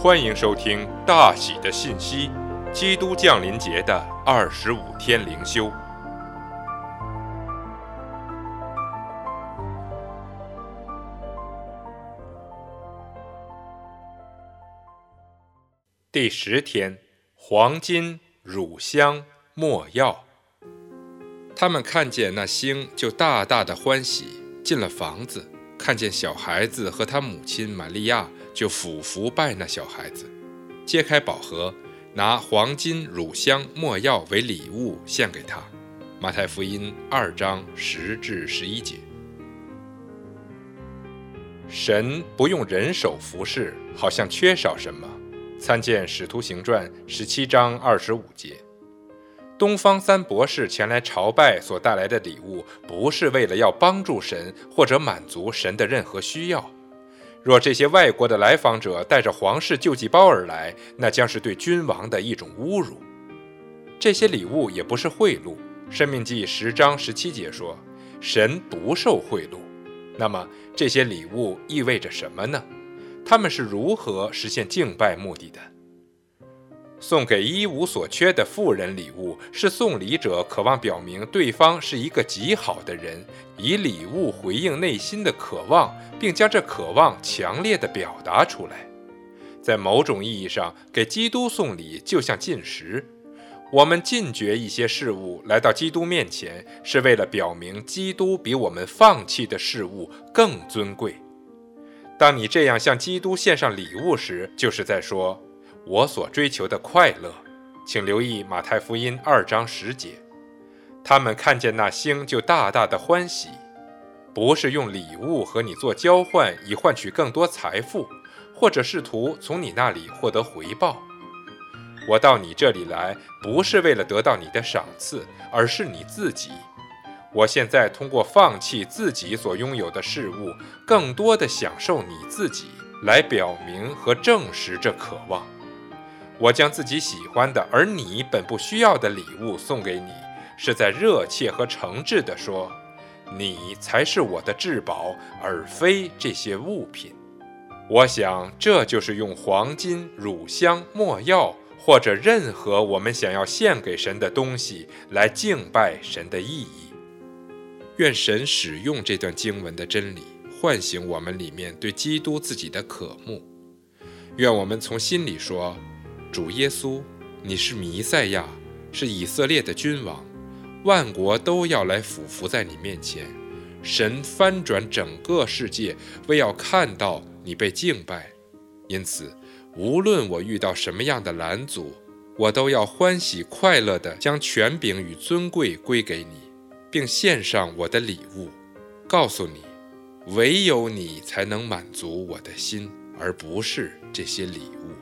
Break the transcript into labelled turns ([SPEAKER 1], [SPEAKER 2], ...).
[SPEAKER 1] 欢迎收听大喜的信息，基督降临节的25天灵修。第10天，黄金、乳香、没药。他们看见那星，就大大的欢喜，进了房子，看见小孩子和他母亲玛利亚，就俯伏拜那小孩子，揭开宝盒，拿黄金、乳香、没药为礼物献给他。马太福音2章10至11节。神不用人手服侍，好像缺少什么。参见使徒行传17章25节。东方三博士前来朝拜所带来的礼物，不是为了要帮助神或者满足神的任何需要。若这些外国的来访者带着皇室救济包而来，那将是对君王的一种侮辱。这些礼物也不是贿赂。申命记10章17节说，神不受贿赂。那么这些礼物意味着什么呢？他们是如何实现敬拜目的的？送给一无所缺的富人礼物，是送礼者渴望表明对方是一个极好的人，以礼物回应内心的渴望，并将这渴望强烈地表达出来。在某种意义上，给基督送礼就像进食。我们禁绝一些事物来到基督面前，是为了表明基督比我们放弃的事物更尊贵。当你这样向基督献上礼物时，就是在说，我所追求的快乐。请留意马太福音2章10节。他们看见那星，就大大的欢喜。不是用礼物和你做交换，以换取更多财富，或者试图从你那里获得回报。我到你这里来，不是为了得到你的赏赐，而是你自己。我现在通过放弃自己所拥有的事物，更多地享受你自己，来表明和证实这渴望。我将自己喜欢的，而你本不需要的礼物送给你，是在热切和诚挚地说，你才是我的至宝，而非这些物品。我想这就是用黄金、乳香、没药，或者任何我们想要献给神的东西来敬拜神的意义。愿神使用这段经文的真理，唤醒我们里面对基督自己的渴慕。愿我们从心里说，主耶稣，你是弥赛亚，是以色列的君王，万国都要来俯伏在你面前。神翻转整个世界，为要看到你被敬拜。因此无论我遇到什么样的拦阻，我都要欢喜快乐地将权柄与尊贵归给你，并献上我的礼物，告诉你，唯有你才能满足我的心，而不是这些礼物。